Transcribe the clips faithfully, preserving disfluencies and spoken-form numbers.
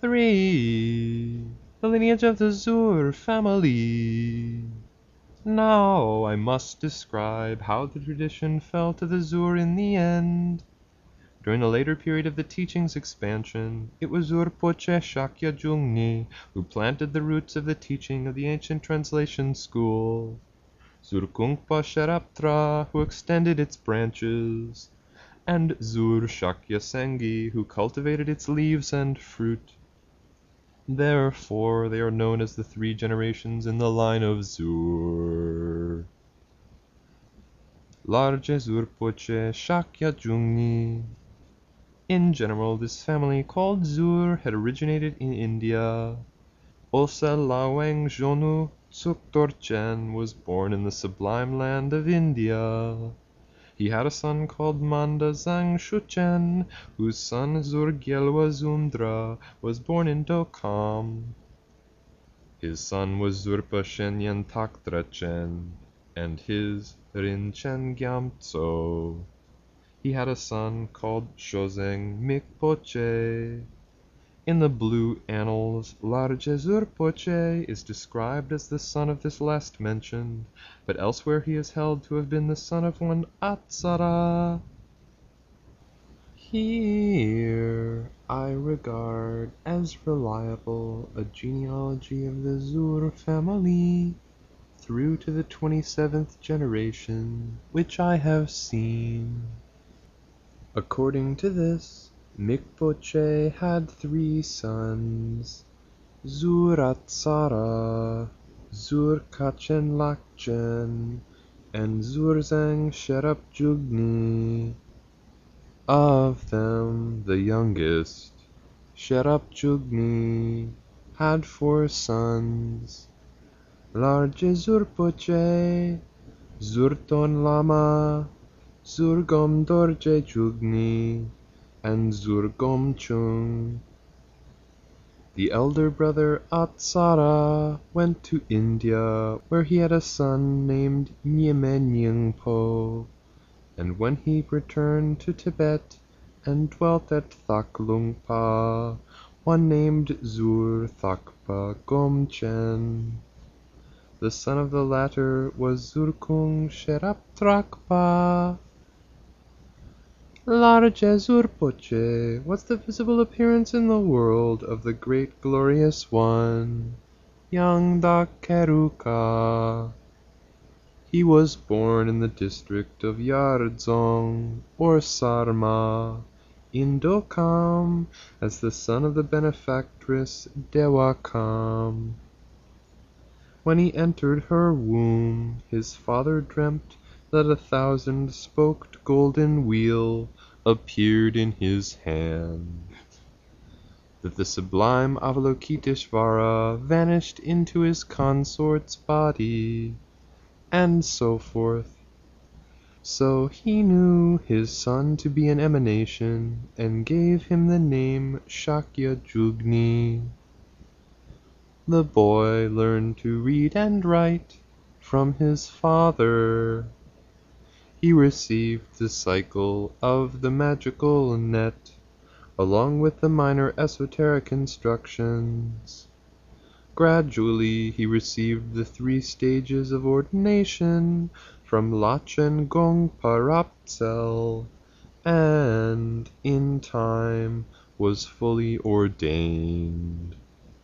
three. The lineage of the Zur family. Now I must describe how the tradition fell to the Zur in the end. During a later period of the teaching's expansion, it was Rinpoche Shakya Jungni who planted the roots of the teaching of the ancient translation school. Zurkungpa Sheraptra who extended its branches, and Zur Shakya Sengi who cultivated its leaves and fruit. Therefore, they are known as the three generations in the line of Zur. Large Zurpoche Shakya Jungni. In general, this family, called Zur, had originated in India. Osa Lawang Jonu Tsuktorchen was born in the sublime land of India. He had a son called Manda Zang Shuchen, whose son Zurgyelwa Zundra was born in Dokam. His son was Zurpa Shenyan Taktrachen, and his Rinchen Gyamtso. He had a son called Shozeng Mikpoche. In the Blue Annals, Large Zurpoche is described as the son of this last mentioned, but elsewhere he is held to have been the son of one Atsara. Here I regard as reliable a genealogy of the Zur family through to the twenty-seventh generation, which I have seen. According to this, Mikpoche had three sons, Zuratsara, Zurkachen Lakchen, and Zurzang Sherapjugni. Of them, the youngest, Sherapjugni, had four sons, Large Zurpoche, Zurton Lama, Zurgom Dorje Jugni, and Zurgom Chung. The elder brother Atsara went to India, where he had a son named Nyemenyingpo, and when he returned to Tibet and dwelt at Thaklungpa, one named Zur Thakpa Gomchen. The son of the latter was Zurkung Sheraptrakpa. Large Zurpoche was the visible appearance in the world of the great glorious one, young Dakeruka. He was born in the district of Yardzong, or Sarma, in Dokam, as the son of the benefactress Dewakam. When he entered her womb, his father dreamt that a thousand-spoked golden wheel appeared in his hand, that the sublime Avalokiteshvara vanished into his consort's body, and so forth. So he knew his son to be an emanation, and gave him the name Shakya Jugni. The boy learned to read and write from his father. He received the cycle of the magical net, along with the minor esoteric instructions. Gradually he received the three stages of ordination from Lachen Gongpa Rapzel, and, in time, was fully ordained.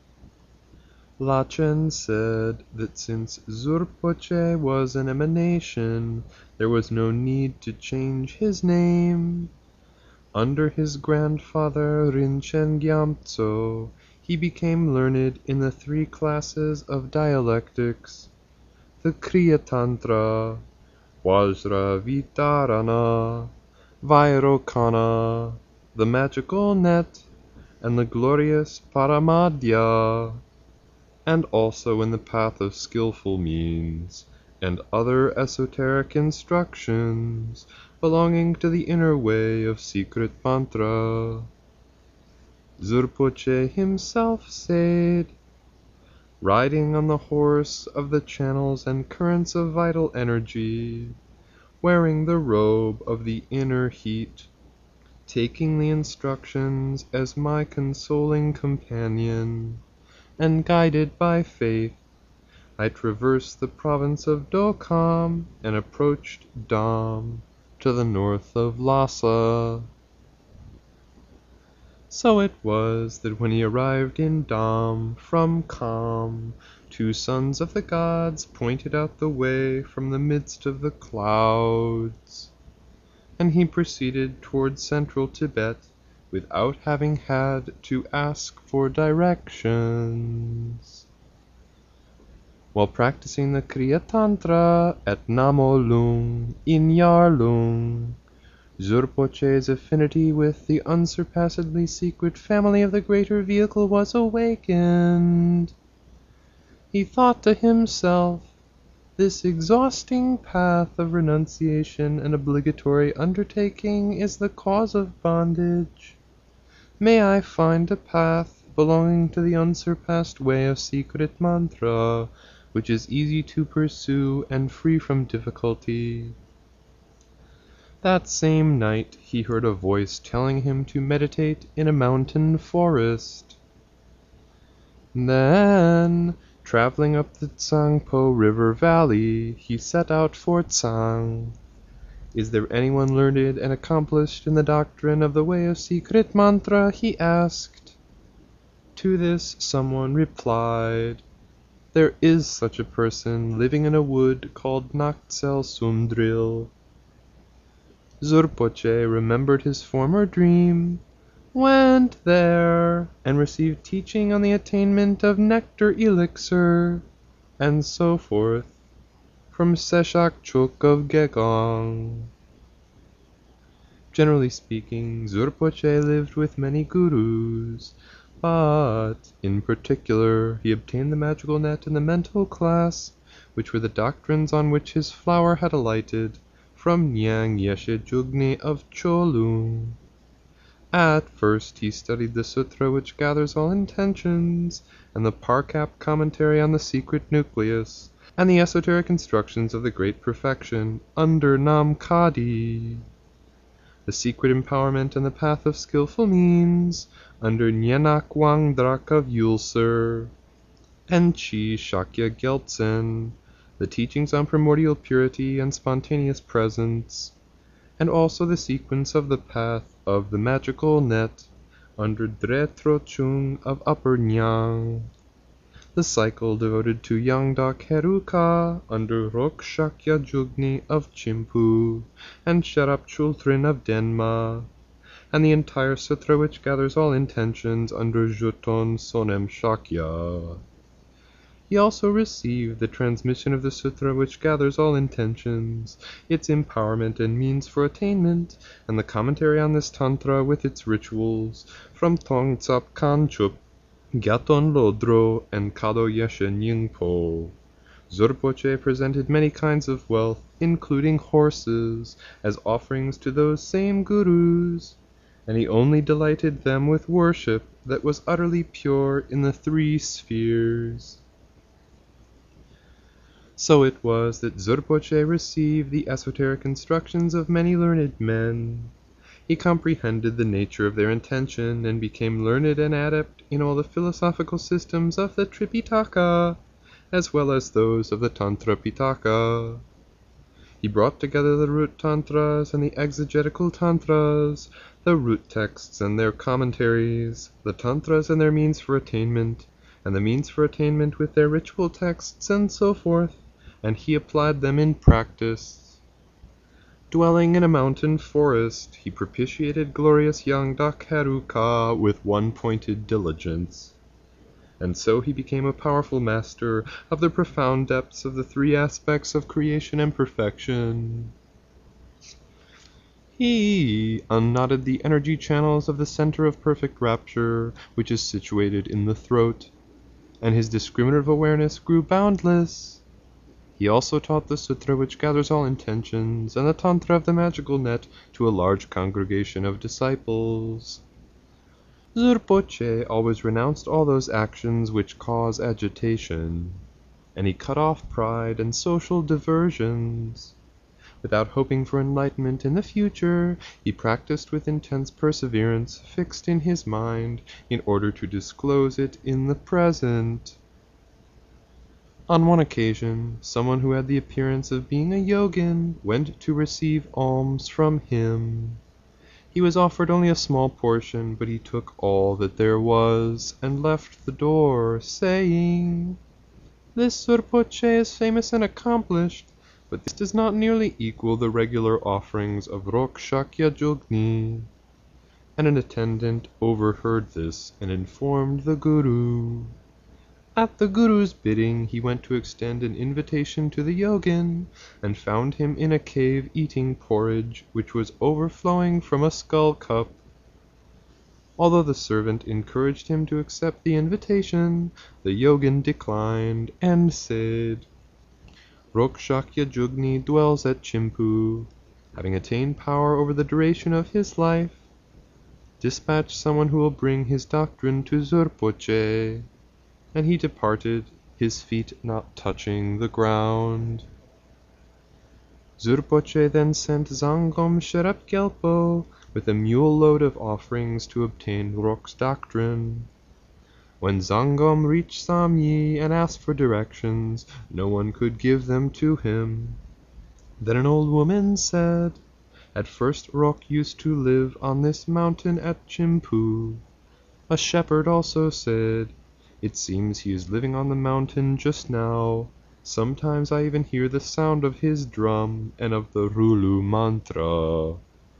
Lachen said that since Zurpoche was an emanation, there was no need to change his name. Under his grandfather Rinchen Gyamtso, he became learned in the three classes of dialectics, the Kriya Tantra, Vajra Vitarana, Vairocana, the magical net, and the glorious Paramadya, and also in the path of skillful means, and other esoteric instructions belonging to the inner way of secret mantra. Zurpoche himself said, riding on the horse of the channels and currents of vital energy, wearing the robe of the inner heat, taking the instructions as my consoling companion, and guided by faith, I traversed the province of Dokam and approached Dam to the north of Lhasa. So it was that when he arrived in Dam from Kam, two sons of the gods pointed out the way from the midst of the clouds, and he proceeded toward central Tibet without having had to ask for directions. While practicing the Kriya Tantra at Namolung in Yarlung, Zurpoche's affinity with the unsurpassedly secret family of the greater vehicle was awakened. He thought to himself, "This exhausting path of renunciation and obligatory undertaking is the cause of bondage. May I find a path belonging to the unsurpassed way of secret mantra, which is easy to pursue and free from difficulty." That same night he heard a voice telling him to meditate in a mountain forest. Then, traveling up the Tsangpo River Valley, he set out for Tsang. "Is there anyone learned and accomplished in the doctrine of the way of secret mantra?" he asked. To this someone replied, "There is such a person living in a wood called Naktsel Sumdril." Zurpoche remembered his former dream, went there, and received teaching on the attainment of nectar elixir, and so forth, from Seshak Chuk of Gegong. Generally speaking, Zurpoche lived with many gurus, but, in particular, he obtained the magical net in the mental class, which were the doctrines on which his flower had alighted, from Nyang Yeshe Jugni of Cholung. At first he studied the sutra which gathers all intentions, and the Parkap commentary on the secret nucleus, and the esoteric instructions of the Great Perfection under Namkadi. The secret empowerment and the path of skillful means under Nyenak Wangdrak of Yulsur, and Chi Shakya Geltsen, the teachings on primordial purity and spontaneous presence, and also the sequence of the path of the magical net under Dre Trochung of Upper Nyang, the cycle devoted to Yangdak Heruka under Rok Shakya Jugni of Chimpu and Sherap Chultrin of Denma, and the entire sutra which gathers all intentions under Juton Sonem Shakya. He also received the transmission of the sutra which gathers all intentions, its empowerment and means for attainment, and the commentary on this tantra with its rituals, from Tongtsap Kanchup, Gyaton Lodro, and Kado Yeshe Nyingpo. Zurpoche presented many kinds of wealth, including horses, as offerings to those same gurus, and he only delighted them with worship that was utterly pure in the three spheres. So it was that Zurpoche received the esoteric instructions of many learned men. He comprehended the nature of their intention, and became learned and adept in all the philosophical systems of the Tripitaka, as well as those of the Tantra Pitaka. He brought together the root tantras and the exegetical tantras, the root texts and their commentaries, the tantras and their means for attainment, and the means for attainment with their ritual texts, and so forth, and he applied them in practice. Dwelling in a mountain forest, he propitiated glorious Yangdak Heruka with one-pointed diligence, and so he became a powerful master of the profound depths of the three aspects of creation and perfection. He unknotted the energy channels of the center of perfect rapture, which is situated in the throat, and his discriminative awareness grew boundless. He also taught the sutra which gathers all intentions, and the tantra of the magical net to a large congregation of disciples. Zurpoche always renounced all those actions which cause agitation, and he cut off pride and social diversions. Without hoping for enlightenment in the future, he practiced with intense perseverance, fixed in his mind, in order to disclose it in the present. On one occasion, someone who had the appearance of being a yogin went to receive alms from him. He was offered only a small portion, but he took all that there was, and left the door, saying, "This Surpoche is famous and accomplished, but this does not nearly equal the regular offerings of Rakshakya-Jugni." And an attendant overheard this and informed the Guru. At the Guru's bidding, he went to extend an invitation to the yogin, and found him in a cave eating porridge, which was overflowing from a skull cup. Although the servant encouraged him to accept the invitation, the yogin declined and said, "Rakshakya-Jugni dwells at Chimpu. Having attained power over the duration of his life, dispatch someone who will bring his doctrine to Zurpoche." And he departed, his feet not touching the ground. Zurpoche then sent Zangom Sherap Gelpo with a mule load of offerings to obtain Rok's doctrine. When Zangom reached Samyi and asked for directions, no one could give them to him. Then an old woman said, "At first Rok used to live on this mountain at Chimpu." A shepherd also said, "It seems he is living on the mountain just now. Sometimes I even hear the sound of his drum and of the Rulu mantra."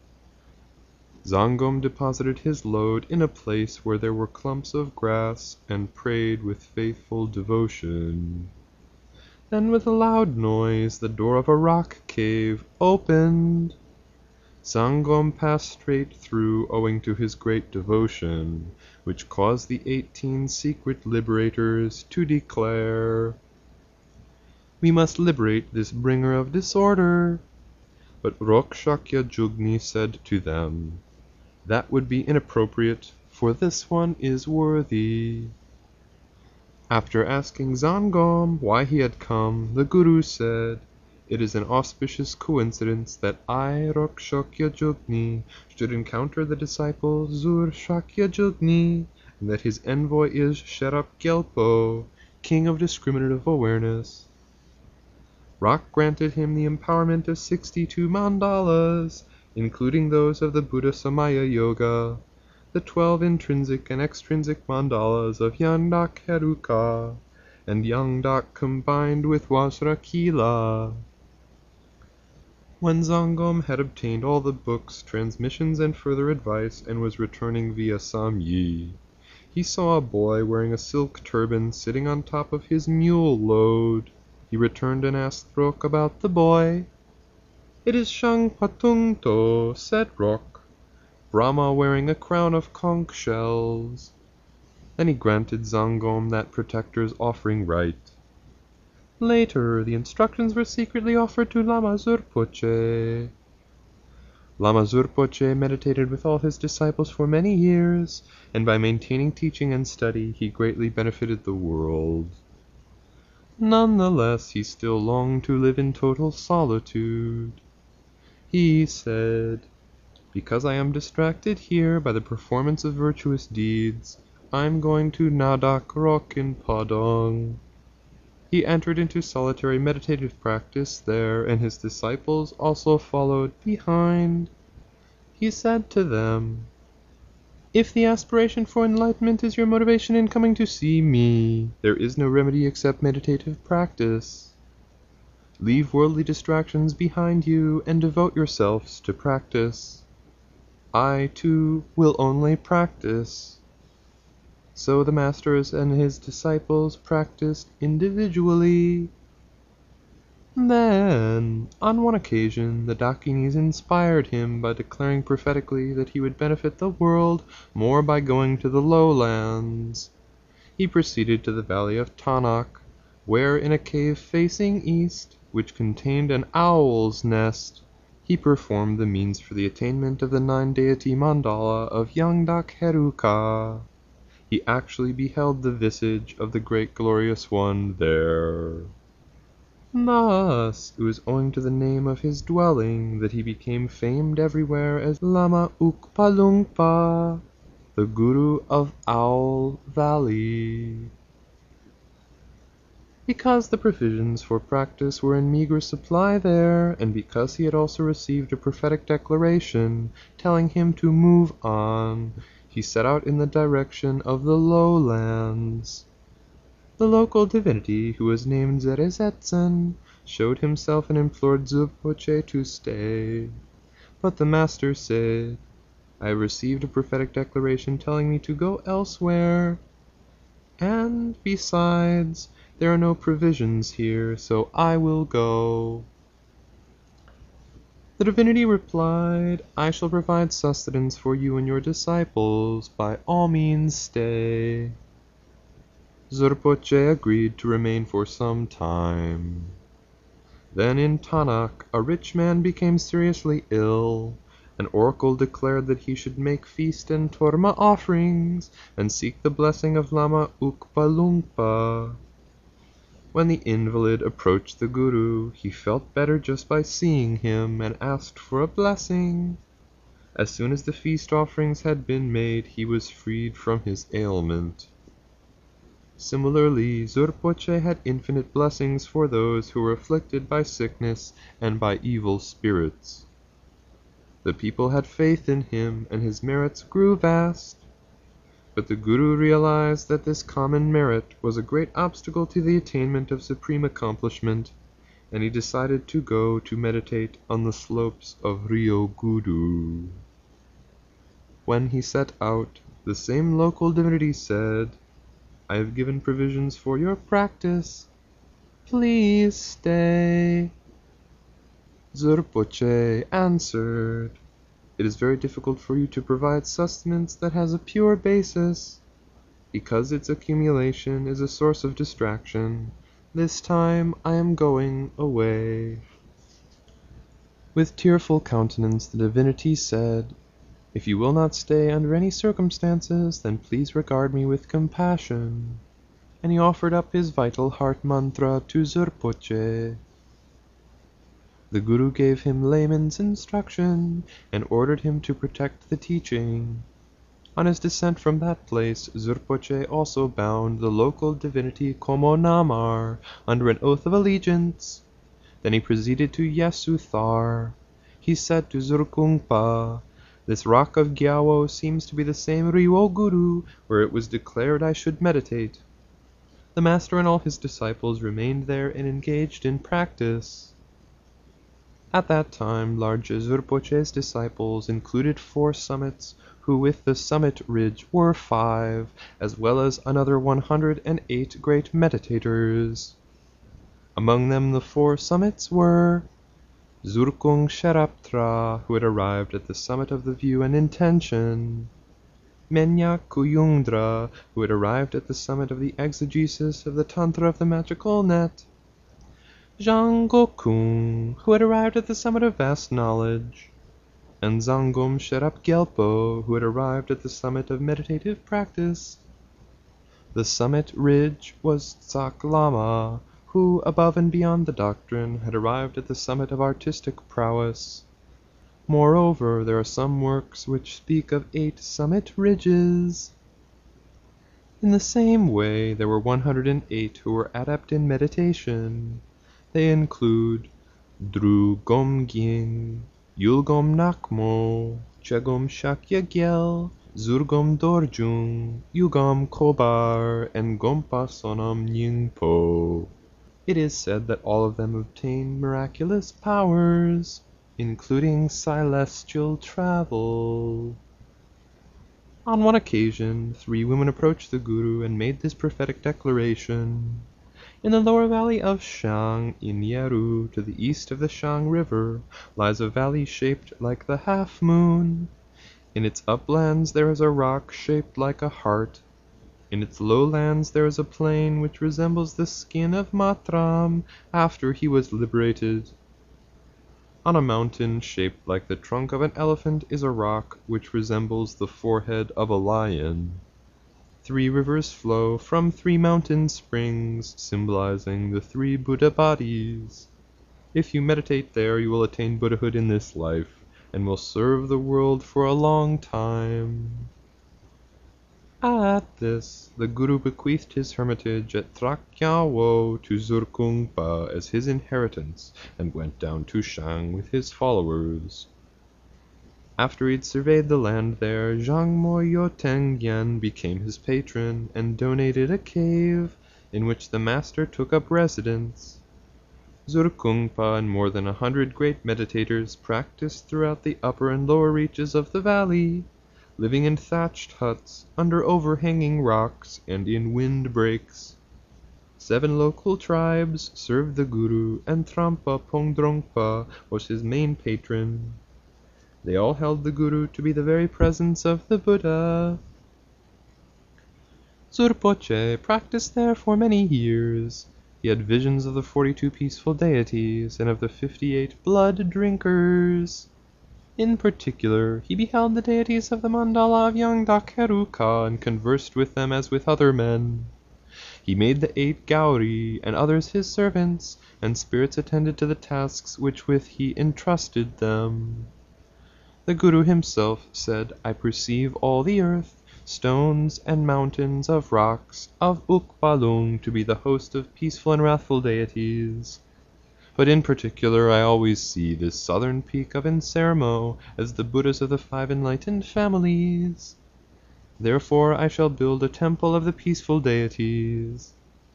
Zangom deposited his load in a place where there were clumps of grass and prayed with faithful devotion. Then with a loud noise the door of a rock cave opened. Zangom passed straight through owing to his great devotion, which caused the eighteen secret liberators to declare, "We must liberate this bringer of disorder." But Rakshakya-Jugni said to them, "That would be inappropriate, for this one is worthy." After asking Zangom why he had come, the Guru said, "It is an auspicious coincidence that I, Rakshakya-Jugni, should encounter the disciple Zur-Shakya-Jugni, and that his envoy is Sherap Gelpo, king of discriminative awareness." Rak granted him the empowerment of sixty-two mandalas, including those of the Buddha Samaya Yoga, the twelve intrinsic and extrinsic mandalas of Yangdak Heruka, and Yangdak combined with Vajrakila. When Zangom had obtained all the books, transmissions, and further advice, and was returning via Samyi, he saw a boy wearing a silk turban sitting on top of his mule load. He returned and asked Rok about the boy. "It is Shang Patungto," said Rok, "Brahma wearing a crown of conch shells." Then he granted Zangom that protector's offering right. Later, the instructions were secretly offered to Lama Zurpoche. Lama Zurpoche meditated with all his disciples for many years, and by maintaining teaching and study, he greatly benefited the world. Nonetheless, he still longed to live in total solitude. He said, "Because I am distracted here by the performance of virtuous deeds, I am going to Nadak Rock in Padang." He entered into solitary meditative practice there, and his disciples also followed behind. He said to them, "If the aspiration for enlightenment is your motivation in coming to see me, there is no remedy except meditative practice. Leave worldly distractions behind you and devote yourselves to practice. I, too, will only practice." So the masters and his disciples practiced individually. Then, on one occasion, the Dakinis inspired him by declaring prophetically that he would benefit the world more by going to the lowlands. He proceeded to the valley of Tanak, where in a cave facing east, which contained an owl's nest, he performed the means for the attainment of the nine-deity mandala of Yangdak Heruka. He actually beheld the visage of the great glorious one there. Thus, it was owing to the name of his dwelling that he became famed everywhere as Lama Ukpalungpa, the Guru of Owl Valley. Because the provisions for practice were in meager supply there, and because he had also received a prophetic declaration telling him to move on, he set out in the direction of the lowlands. The local divinity, who was named Zerezetzen, showed himself and implored Zurpoche to stay. But the master said, "I have received a prophetic declaration telling me to go elsewhere, and, besides, there are no provisions here, so I will go." The divinity replied, "I shall provide sustenance for you and your disciples. By all means stay." Zurpoche agreed to remain for some time. Then in Tanak, a rich man became seriously ill. An oracle declared that he should make feast and torma offerings, and seek the blessing of Lama Ukpalungpa. When the invalid approached the Guru, he felt better just by seeing him, and asked for a blessing. As soon as the feast offerings had been made, he was freed from his ailment. Similarly, Zurpoche had infinite blessings for those who were afflicted by sickness and by evil spirits. The people had faith in him, and his merits grew vast. But the Guru realized that this common merit was a great obstacle to the attainment of supreme accomplishment, and he decided to go to meditate on the slopes of Rio Gudu. When he set out, the same local divinity said, "I have given provisions for your practice. Please stay." Zurpoche answered, "It is very difficult for you to provide sustenance that has a pure basis, because its accumulation is a source of distraction. This time I am going away." With tearful countenance the divinity said, "If you will not stay under any circumstances, then please regard me with compassion." And he offered up his vital heart mantra to Zurpoche. The Guru gave him layman's instruction, and ordered him to protect the teaching. On his descent from that place, Zurpoche also bound the local divinity Komo Namar under an oath of allegiance. Then he proceeded to Yasuthar. He said to Zurkungpa, "This rock of Gyawo seems to be the same Rio Guru where it was declared I should meditate." The master and all his disciples remained there and engaged in practice. At that time, large Zurpoche's disciples included four summits, who with the summit ridge were five, as well as another one hundred and eight great meditators. Among them the four summits were Zurkung Sheraptra, who had arrived at the summit of the view and intention; Menya Kuyungdra, who had arrived at the summit of the exegesis of the Tantra of the magical net; Zhang Gokung, who had arrived at the summit of vast knowledge; and Zangom Sherap Gyalpo, who had arrived at the summit of meditative practice. The summit ridge was Tsak Lama, who, above and beyond the doctrine, had arrived at the summit of artistic prowess. Moreover, there are some works which speak of eight summit ridges. In the same way, there were one hundred and eight who were adept in meditation. They include Drugom Gying, Yulgom Nakmo, Chegom Shakya Gyel, Zurgom Dorjung, Yugom Kobar, and Gompa Sonam Nyingpo. It is said that all of them obtained miraculous powers, including celestial travel. On one occasion, three women approached the Guru and made this prophetic declaration. In the lower valley of Shang, in Yeru, to the east of the Shang River, lies a valley shaped like the half-moon. In its uplands there is a rock shaped like a heart. In its lowlands there is a plain which resembles the skin of Matram after he was liberated. On a mountain shaped like the trunk of an elephant is a rock which resembles the forehead of a lion. Three rivers flow from three mountain springs, symbolizing the three Buddha bodies. If you meditate there, you will attain Buddhahood in this life, and will serve the world for a long time. At this, the Guru bequeathed his hermitage at Trakyao to Zurkungpa as his inheritance, and went down to Shang with his followers. After he'd surveyed the land there, Zhang Mo Yotengyan became his patron, and donated a cave, in which the master took up residence. Zurkungpa and more than a hundred great meditators practiced throughout the upper and lower reaches of the valley, living in thatched huts, under overhanging rocks, and in windbreaks. Seven local tribes served the Guru, and Trampa Pongdrongpa was his main patron. They all held the Guru to be the very presence of the Buddha. Zurpoche practiced there for many years. He had visions of the forty-two peaceful deities, and of the fifty-eight blood drinkers. In particular, he beheld the deities of the mandala of young Dakeruka, and conversed with them as with other men. He made the eight Gauri, and others his servants, and spirits attended to the tasks which with he entrusted them. The Guru himself said, I perceive all the earth, stones and mountains of rocks, of Ukbalung to be the host of peaceful and wrathful deities. But in particular I always see this southern peak of Insermo as the Buddhas of the five enlightened families. Therefore I shall build a temple of the peaceful deities.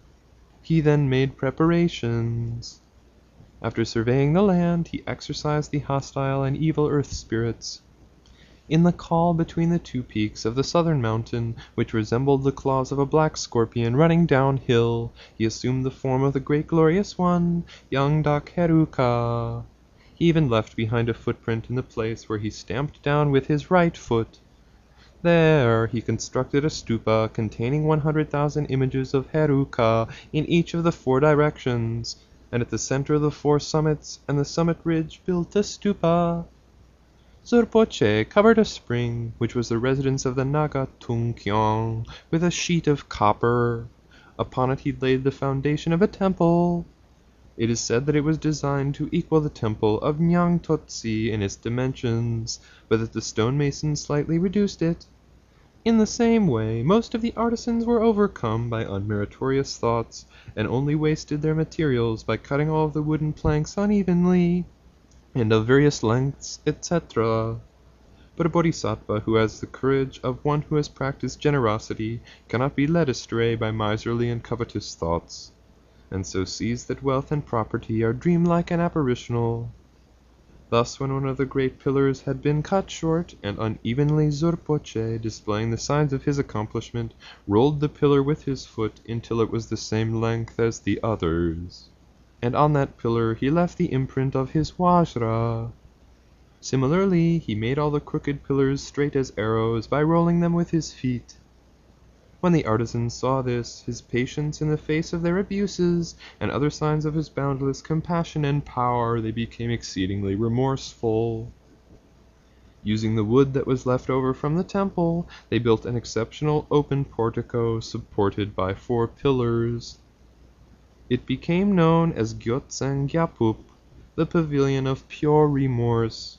He then made preparations. After surveying the land, he exorcised the hostile and evil earth spirits. In the col between the two peaks of the southern mountain, which resembled the claws of a black scorpion running downhill, he assumed the form of the great glorious one, young Dakeruka. He even left behind a footprint in the place where he stamped down with his right foot. There he constructed a stupa containing one hundred thousand images of Heruka in each of the four directions, and at the center of the four summits and the summit ridge built a stupa. Zurpoche covered a spring, which was the residence of the Naga Tungkyong, with a sheet of copper. Upon it he laid the foundation of a temple. It is said that it was designed to equal the temple of Nyangtotsi in its dimensions, but that the stonemasons slightly reduced it. In the same way, most of the artisans were overcome by unmeritorious thoughts, and only wasted their materials by cutting all of the wooden planks unevenly, and of various lengths, et cetera. But a bodhisattva who has the courage of one who has practiced generosity cannot be led astray by miserly and covetous thoughts, and so sees that wealth and property are dreamlike and apparitional. Thus, when one of the great pillars had been cut short and unevenly, Zurpoche, displaying the signs of his accomplishment, rolled the pillar with his foot until it was the same length as the others. And on that pillar he left the imprint of his Vajra. Similarly, he made all the crooked pillars straight as arrows by rolling them with his feet. When the artisans saw this, his patience in the face of their abuses, and other signs of his boundless compassion and power, they became exceedingly remorseful. Using the wood that was left over from the temple, they built an exceptional open portico supported by four pillars. It became known as Gyotsang Gyapup, the pavilion of pure remorse.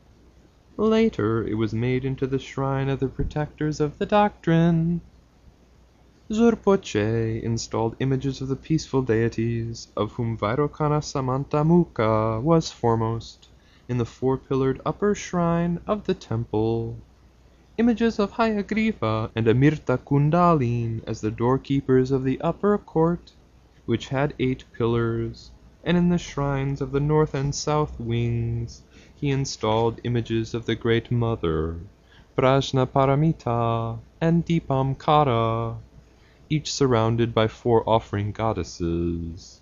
Later, it was made into the shrine of the protectors of the doctrine. Zurpoche installed images of the peaceful deities, of whom Vairocana Samantamukha was foremost, in the four-pillared upper shrine of the temple. Images of Hayagriva and Amirta Kundalin as the doorkeepers of the upper court, which had eight pillars, and in the shrines of the north and south wings he installed images of the Great Mother, Prajnaparamita and Dipamkara, each surrounded by four offering goddesses.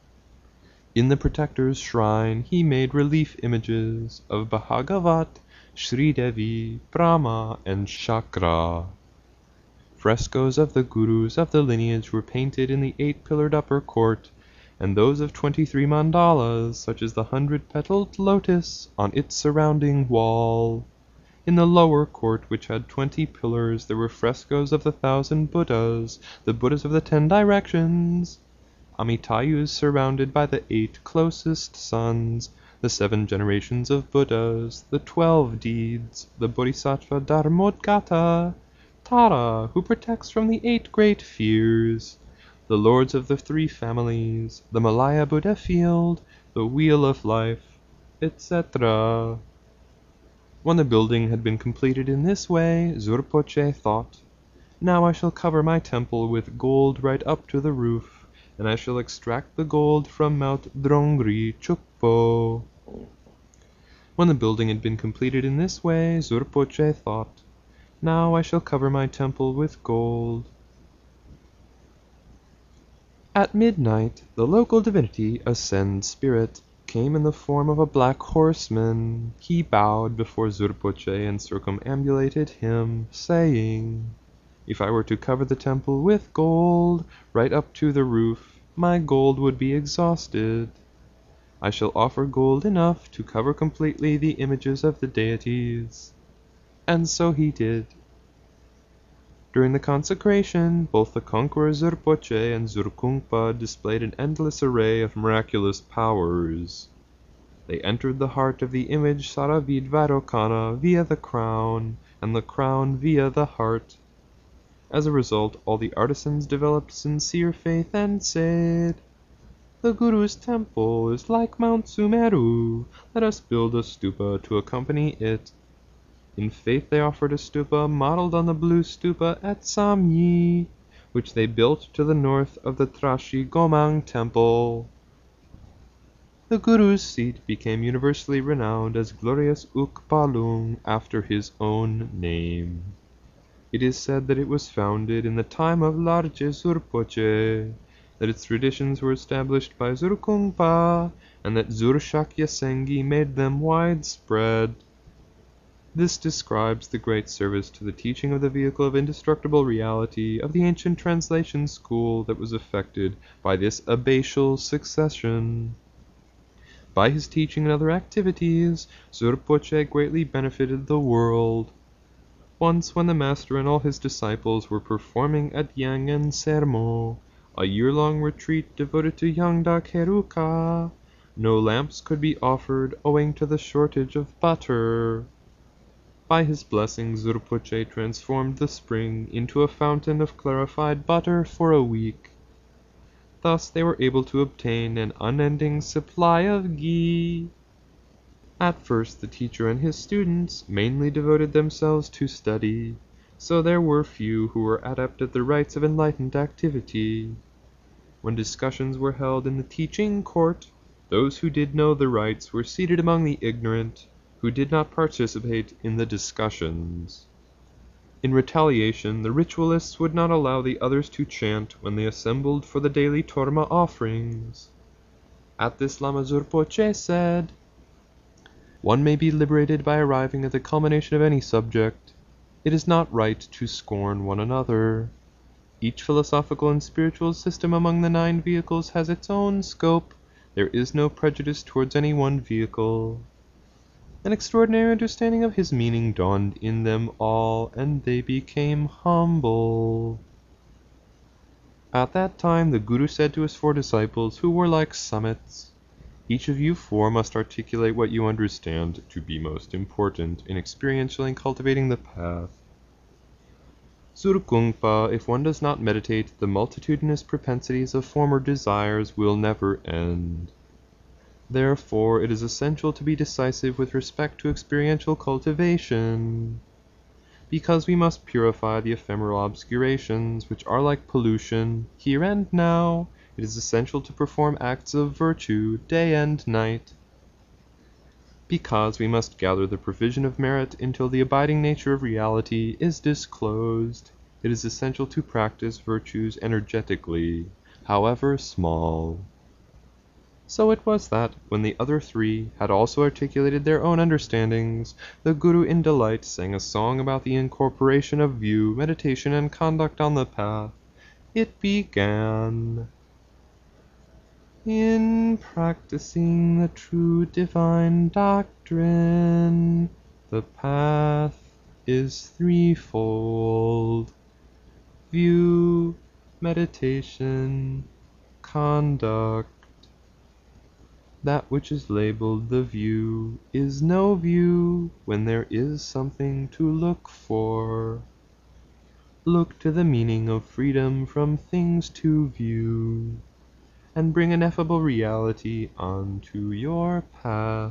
In the protector's shrine he made relief images of Bhagavat, Sridevi, Brahma, and Shakra. Frescoes of the gurus of the lineage were painted in the eight-pillared upper court, and those of twenty-three mandalas, such as the hundred-petaled lotus, on its surrounding wall. In the lower court, which had twenty pillars, there were frescoes of the thousand Buddhas, the Buddhas of the ten directions. Amitayus surrounded by the eight closest sons, the seven generations of Buddhas, the twelve deeds, the Bodhisattva Dharmodgata, Tara, who protects from the eight great fears, the lords of the three families, the Malaya Buddha field, the wheel of life, et cetera. When the building had been completed in this way, Zurpoche thought, "Now I shall cover my temple with gold right up to the roof, and I shall extract the gold from Mount Drongri Chukpo." When the building had been completed in this way, Zurpoche thought, "Now I shall cover my temple with gold." At midnight, the local divinity, a Sen spirit, came in the form of a black horseman. He bowed before Zurpoche and circumambulated him, saying, "If I were to cover the temple with gold, right up to the roof, my gold would be exhausted. I shall offer gold enough to cover completely the images of the deities." And so he did. During the consecration, both the conqueror Zurpoche and Zurkungpa displayed an endless array of miraculous powers. They entered the heart of the image Saravidvairocana via the crown, and the crown via the heart. As a result, all the artisans developed sincere faith and said, "The Guru's temple is like Mount Sumeru. Let us build a stupa to accompany it." In faith they offered a stupa modeled on the blue stupa at Samyi, which they built to the north of the Trashi Gomang temple. The Guru's seat became universally renowned as Glorious Ukpalung after his own name. It is said that it was founded in the time of Larche Zurpoche, that its traditions were established by Zurkungpa, and that Zurshakya Sengi made them widespread. This describes the great service to the teaching of the vehicle of indestructible reality of the ancient translation school that was effected by this abbatial succession. By his teaching and other activities, Zurpoche greatly benefited the world. Once when the master and all his disciples were performing at Yangan Sermo, a year-long retreat devoted to Yangda Keruka, no lamps could be offered owing to the shortage of butter. By his blessing, Zurpoche transformed the spring into a fountain of clarified butter for a week. Thus they were able to obtain an unending supply of ghee. At first the teacher and his students mainly devoted themselves to study, so there were few who were adept at the rites of enlightened activity. When discussions were held in the teaching court, those who did know the rites were seated among the ignorant, who did not participate in the discussions. In retaliation, the ritualists would not allow the others to chant when they assembled for the daily Torma offerings. At this Lama Zurpoche said, "One may be liberated by arriving at the culmination of any subject. It is not right to scorn one another. Each philosophical and spiritual system among the nine vehicles has its own scope. There is no prejudice towards any one vehicle." An extraordinary understanding of his meaning dawned in them all, and they became humble. At that time the Guru said to his four disciples, who were like summits, "Each of you four must articulate what you understand to be most important in experientially cultivating the path. Zurkungpa, if one does not meditate, the multitudinous propensities of former desires will never end. Therefore, it is essential to be decisive with respect to experiential cultivation. Because we must purify the ephemeral obscurations, which are like pollution, here and now, it is essential to perform acts of virtue day and night. Because we must gather the provision of merit until the abiding nature of reality is disclosed, it is essential to practice virtues energetically, however small." So it was that, when the other three had also articulated their own understandings, the Guru in delight sang a song about the incorporation of view, meditation, and conduct on the path. It began, "In practicing the true divine doctrine, The path is threefold: view, meditation, conduct. That which is labeled the view is no view when there is something to look for. Look to the meaning of freedom from things to view, and bring ineffable reality onto your path.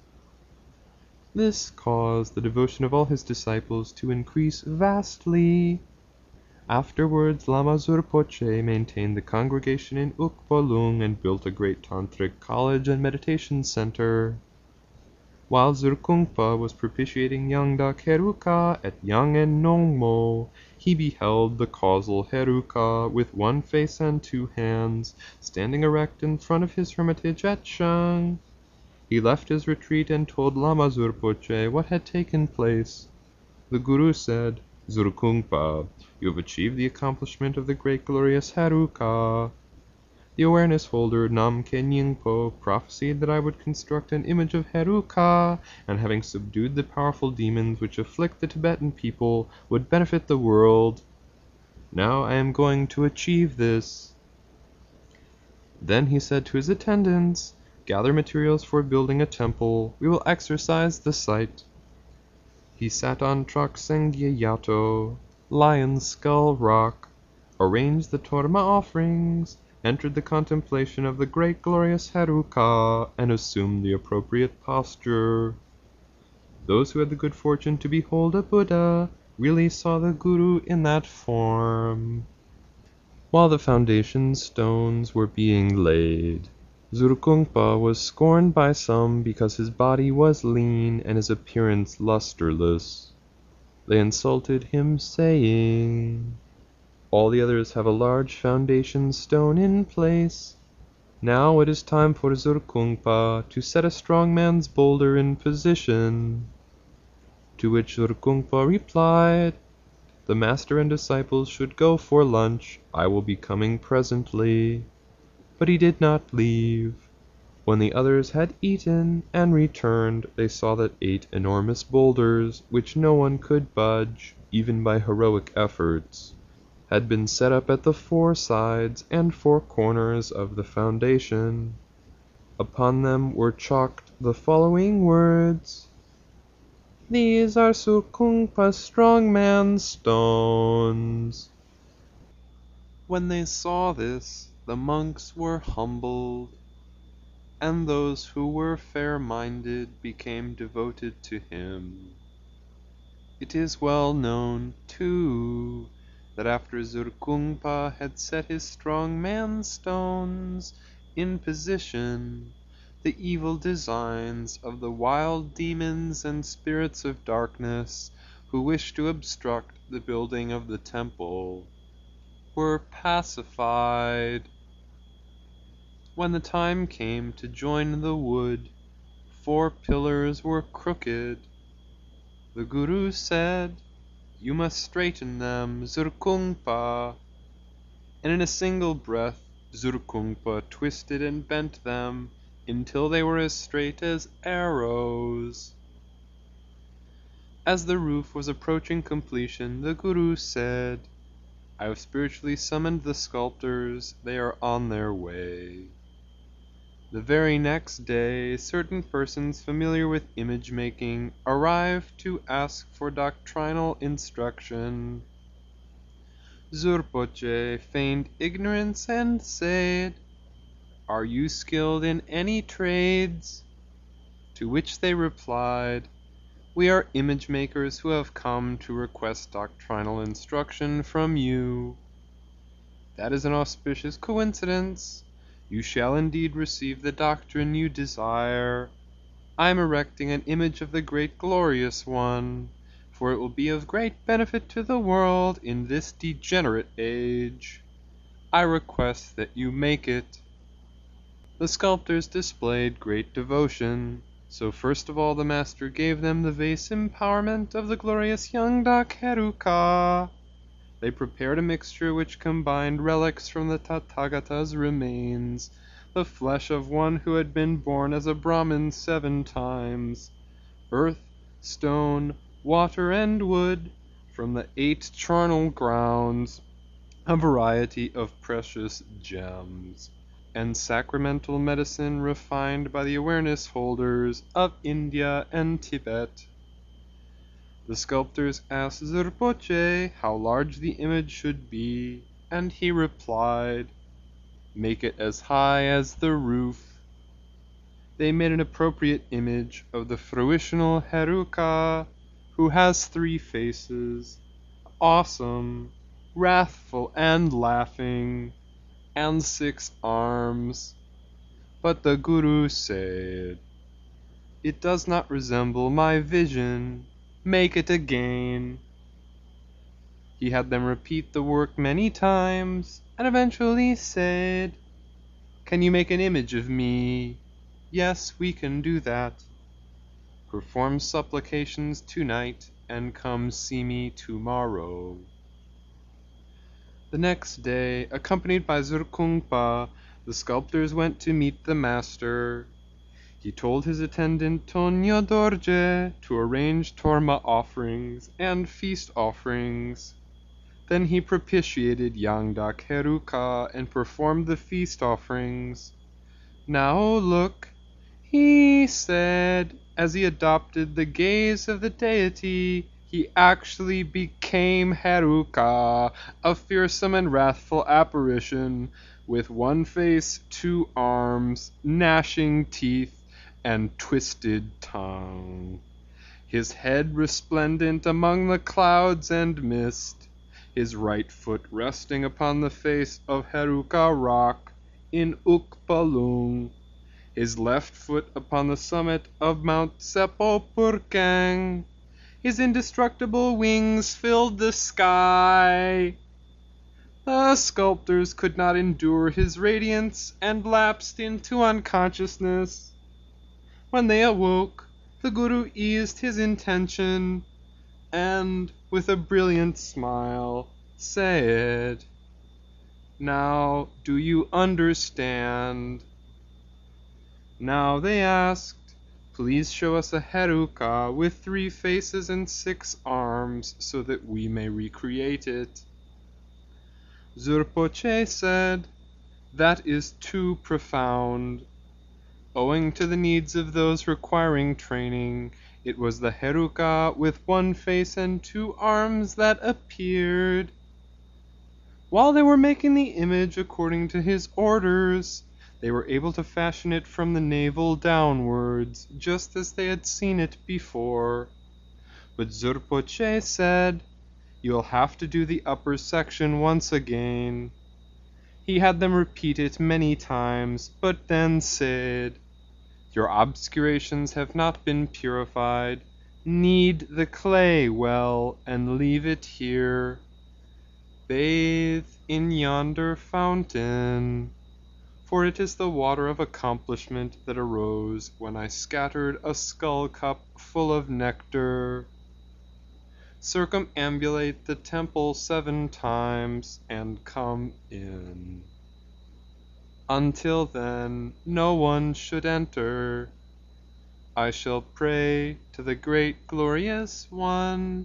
This caused the devotion of all his disciples to increase vastly. Afterwards, Lama Zurpoche maintained the congregation in Ukpolung and built a great tantric college and meditation center. While Zurkungpa was propitiating Yangda Heruka at Yangen Nongmo, he beheld the causal Heruka with one face and two hands, standing erect in front of his hermitage at Shang. He left his retreat and told Lama Zurpoche what had taken place. The Guru said, "Zurkungpa, you have achieved the accomplishment of the great glorious Heruka." The awareness holder Namke Nyingpo prophesied that I would construct an image of Heruka, and having subdued the powerful demons which afflict the Tibetan people, would benefit the world. Now I am going to achieve this. Then he said to his attendants, "Gather materials for building a temple. We will exercise the site." He sat on Troksengye Yato, Lion's Skull Rock, arranged the Torma offerings, entered the contemplation of the great glorious Heruka, and assumed the appropriate posture. Those who had the good fortune to behold a Buddha really saw the Guru in that form. While the foundation stones were being laid, Zurkungpa was scorned by some because his body was lean and his appearance lusterless. They insulted him, saying, "All the others have a large foundation stone in place. Now it is time for Zurkungpa to set a strong man's boulder in position." To which Zurkungpa replied, "The master and disciples should go for lunch. I will be coming presently." But he did not leave. When the others had eaten and returned, they saw that eight enormous boulders, which no one could budge, even by heroic efforts, had been set up at the four sides and four corners of the foundation. Upon them were chalked the following words: "These are Zurkungpa's strong man's stones." When they saw this, the monks were humbled, and those who were fair-minded became devoted to him. It is well known, too, that after Zurkungpa had set his strong man's stones in position, the evil designs of the wild demons and spirits of darkness who wished to obstruct the building of the temple were pacified. When the time came to join the wood, four pillars were crooked. The Guru said, "You must straighten them, Zurkungpa." And in a single breath, Zurkungpa twisted and bent them until they were as straight as arrows. As the roof was approaching completion, the Guru said, "I have spiritually summoned the sculptors. They are on their way." The very next day, certain persons familiar with image making arrived to ask for doctrinal instruction. Zurpoche feigned ignorance and said, "Are you skilled in any trades?" To which they replied, "We are image makers who have come to request doctrinal instruction from you." "That is an auspicious coincidence. You shall indeed receive the doctrine you desire. I am erecting an image of the great glorious one, for it will be of great benefit to the world in this degenerate age. I request that you make it." The sculptors displayed great devotion, so first of all the master gave them the vase empowerment of the glorious Yangda Heruka. They prepared a mixture which combined relics from the Tathagata's remains, the flesh of one who had been born as a Brahmin seven times, earth, stone, water, and wood, from the eight charnel grounds, a variety of precious gems, and sacramental medicine refined by the awareness holders of India and Tibet. The sculptors asked Zerpoche how large the image should be, and he replied, "Make it as high as the roof." They made an appropriate image of the fruitional Heruka, who has three faces, awesome, wrathful, and laughing, and six arms. But the Guru said, "It does not resemble my vision. Make it again." He had them repeat the work many times, and eventually said, "Can you make an image of me?" "Yes, we can do that." "Perform supplications tonight, and come see me tomorrow." The next day, accompanied by Zurkungpa, the sculptors went to meet the master. He told his attendant Tonyo Dorje to arrange torma offerings and feast offerings. Then he propitiated Yangdak Heruka and performed the feast offerings. "Now look," he said, as he adopted the gaze of the deity. He actually became Heruka, a fearsome and wrathful apparition, with one face, two arms, gnashing teeth, and twisted tongue. His head resplendent among the clouds and mist, his right foot resting upon the face of Heruka rock in Ukpalung, his left foot upon the summit of Mount Sepopurkang. His indestructible wings filled the sky. The sculptors could not endure his radiance and lapsed into unconsciousness. When they awoke, the Guru eased his intention and, with a brilliant smile, said, "Now do you understand?" Now they asked, "Please show us a Heruka with three faces and six arms so that we may recreate it." Zurpoche said, "That is too profound." Owing to the needs of those requiring training, it was the Heruka with one face and two arms that appeared. While they were making the image according to his orders, they were able to fashion it from the navel downwards, just as they had seen it before. But Zurpoche said, "You'll have to do the upper section once again." He had them repeat it many times, but then said, "Your obscurations have not been purified. Knead the clay well, and leave it here. Bathe in yonder fountain, for it is the water of accomplishment that arose when I scattered a skull cup full of nectar. Circumambulate the temple seven times and come in. Until then, no one should enter. I shall pray to the great glorious one."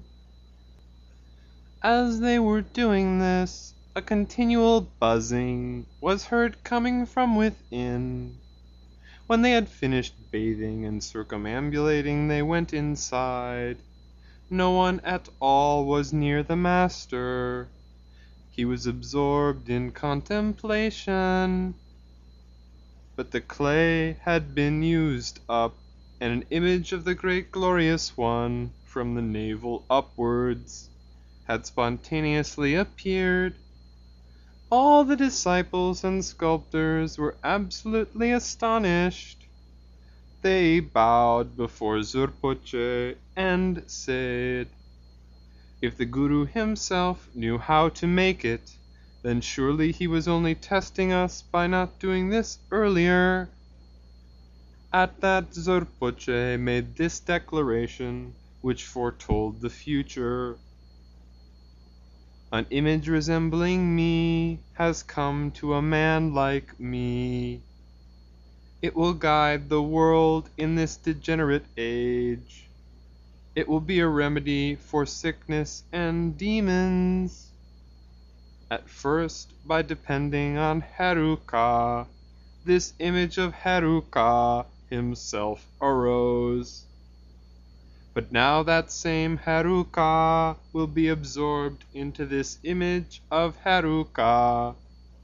As they were doing this, a continual buzzing was heard coming from within. When they had finished bathing and circumambulating, they went inside. No one at all was near the master. He was absorbed in contemplation. But the clay had been used up, and an image of the great glorious one, from the navel upwards, had spontaneously appeared. All the disciples and sculptors were absolutely astonished. They bowed before Zurpoche and said, "If the Guru himself knew how to make it, then surely he was only testing us by not doing this earlier." At that, Zurpoche made this declaration, which foretold the future. "An image resembling me has come to a man like me. It will guide the world in this degenerate age. It will be a remedy for sickness and demons. At first, by depending on Heruka, this image of Heruka himself arose. But now that same Heruka will be absorbed into this image of Heruka.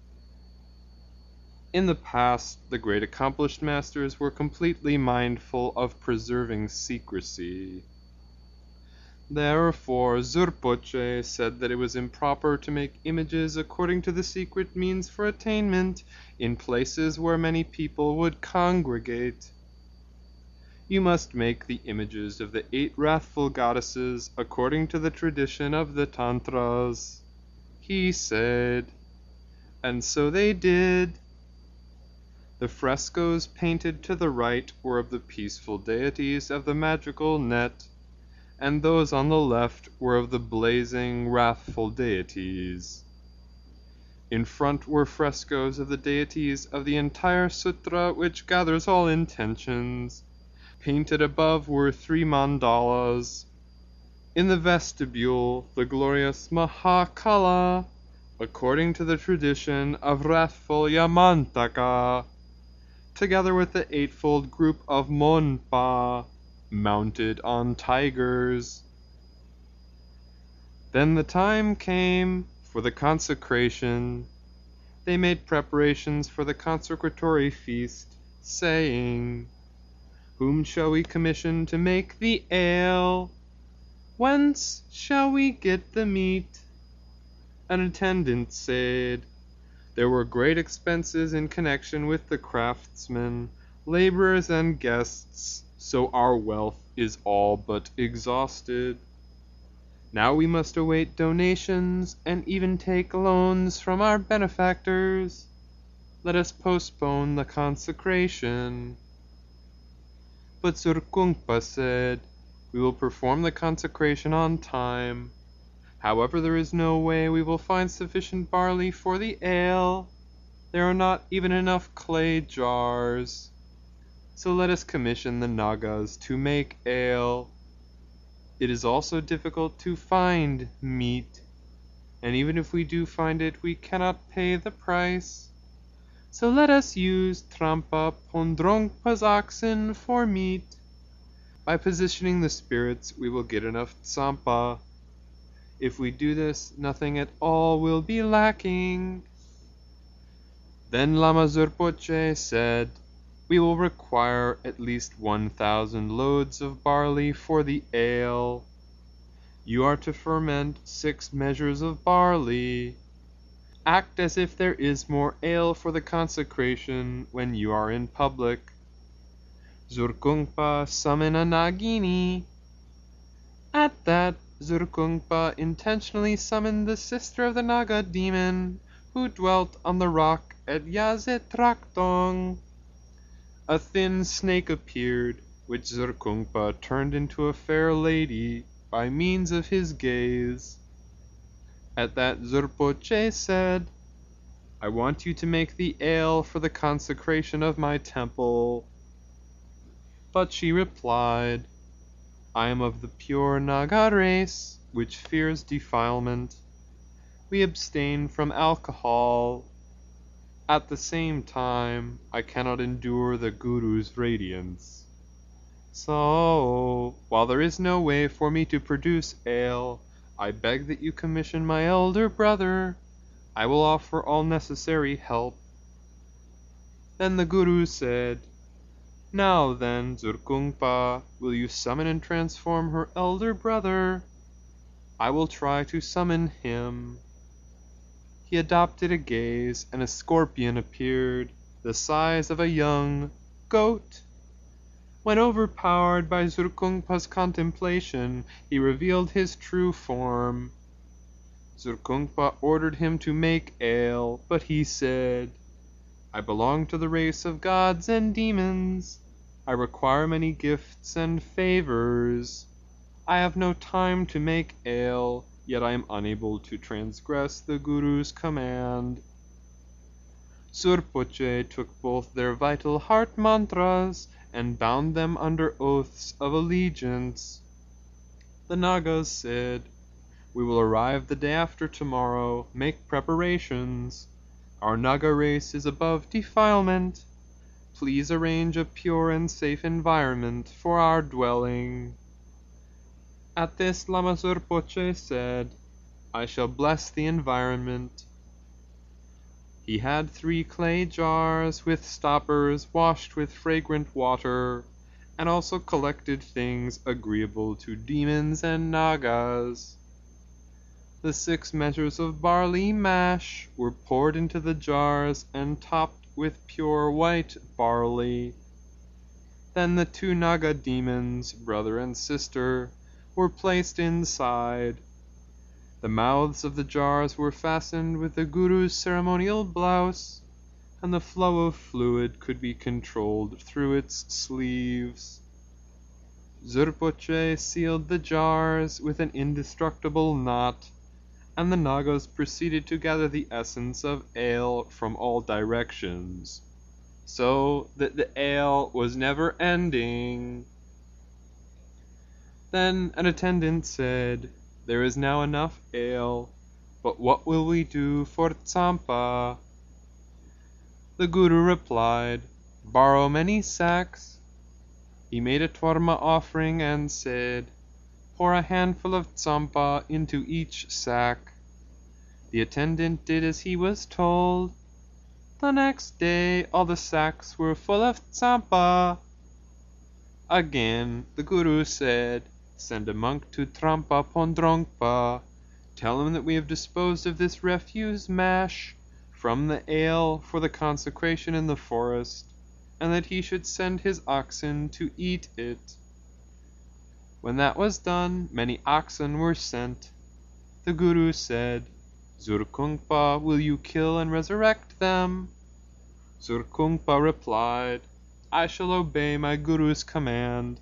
In the past, the great accomplished masters were completely mindful of preserving secrecy. Therefore, Zurpoche said that it was improper to make images according to the secret means for attainment in places where many people would congregate. You must make the images of the eight wrathful goddesses according to the tradition of the Tantras, he said. And so they did. The frescoes painted to the right were of the peaceful deities of the magical net, and those on the left were of the blazing, wrathful deities. In front were frescoes of the deities of the entire sutra which gathers all intentions. Painted above were three mandalas. In the vestibule, the glorious Mahakala, according to the tradition of wrathful Yamantaka, together with the eightfold group of Monpa, mounted on tigers. Then the time came for the consecration. They made preparations for the consecratory feast, saying, "Whom shall we commission to make the ale? Whence shall we get the meat?" An attendant said, "There were great expenses in connection with the craftsmen, laborers, and guests, so our wealth is all but exhausted. Now we must await donations and even take loans from our benefactors. Let us postpone the consecration." But Zurkungpa said, "We will perform the consecration on time. However, there is no way we will find sufficient barley for the ale. There are not even enough clay jars. So let us commission the Nagas to make ale. It is also difficult to find meat, and even if we do find it, we cannot pay the price. So let us use Trampa Pondrongpa's oxen for meat. By positioning the spirits, we will get enough tsampa. If we do this, nothing at all will be lacking." Then Lama Zurpoche said, "We will require at least one thousand loads of barley for the ale. You are to ferment six measures of barley. Act as if there is more ale for the consecration when you are in public. Zurkungpa, summon a Nagini." At that, Zurkungpa intentionally summoned the sister of the Naga demon, who dwelt on the rock at Yazetraktong. A thin snake appeared, which Zurkungpa turned into a fair lady by means of his gaze. At that Zurpoche said, "I want you to make the ale for the consecration of my temple." But she replied, "I am of the pure Naga race, which fears defilement. We abstain from alcohol. At the same time, I cannot endure the Guru's radiance. So, while there is no way for me to produce ale, I beg that you commission my elder brother. I will offer all necessary help." Then the Guru said, "Now then, Zurkungpa, will you summon and transform her elder brother? I will try to summon him." He adopted a gaze, and a scorpion appeared, the size of a young goat. When overpowered by Zurkungpa's contemplation, he revealed his true form. Zurkungpa ordered him to make ale, but he said, "I belong to the race of gods and demons. I require many gifts and favors. I have no time to make ale, yet I am unable to transgress the Guru's command." Zurpoche took both their vital heart mantras and bound them under oaths of allegiance. The Nagas said, "We will arrive the day after tomorrow. Make preparations. Our Naga race is above defilement. Please arrange a pure and safe environment for our dwelling." At this Lama Zurpoche said, "I shall bless the environment." He had three clay jars with stoppers washed with fragrant water, and also collected things agreeable to demons and Nagas. The six measures of barley mash were poured into the jars and topped with pure white barley. Then the two Naga demons, brother and sister, were placed inside. The mouths of the jars were fastened with the Guru's ceremonial blouse, and the flow of fluid could be controlled through its sleeves. Zurpoche sealed the jars with an indestructible knot, and the Nagas proceeded to gather the essence of ale from all directions, so that the ale was never ending. Then an attendant said, "There is now enough ale, but what will we do for Tsampa?" The Guru replied, "Borrow many sacks." He made a Twarma offering and said, "Pour a handful of Tsampa into each sack." The attendant did as he was told. The next day all the sacks were full of Tsampa. Again the Guru said, "Send a monk to Trampa Pondrongpa. Tell him that we have disposed of this refuse mash from the ale for the consecration in the forest, and that he should send his oxen to eat it." When that was done, many oxen were sent. The Guru said, "Zurkungpa, will you kill and resurrect them?" Zurkungpa replied, "I shall obey my Guru's command."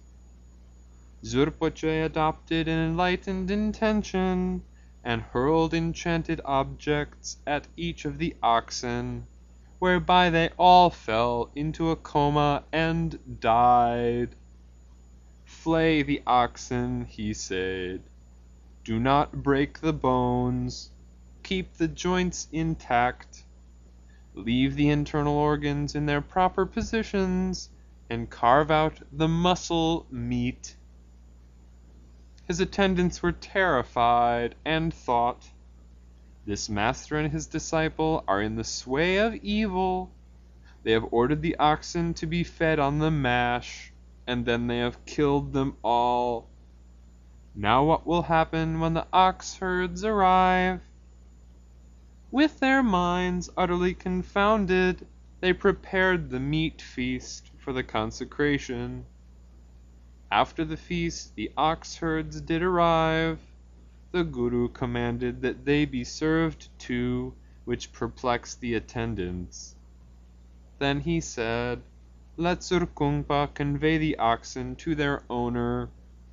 Zurpoche adopted an enlightened intention, and hurled enchanted objects at each of the oxen, whereby they all fell into a coma and died. "Flay the oxen," he said. "Do not break the bones. Keep the joints intact. Leave the internal organs in their proper positions, and carve out the muscle meat." His attendants were terrified and thought, "This master and his disciple are in the sway of evil. They have ordered the oxen to be fed on the mash, and then they have killed them all. Now what will happen when the ox herds arrive?" With their minds utterly confounded, they prepared the meat feast for the consecration. After the feast the ox herds did arrive. The Guru commanded that they be served too, which perplexed the attendants. Then he said, "Let Zurkungpa convey the oxen to their owner."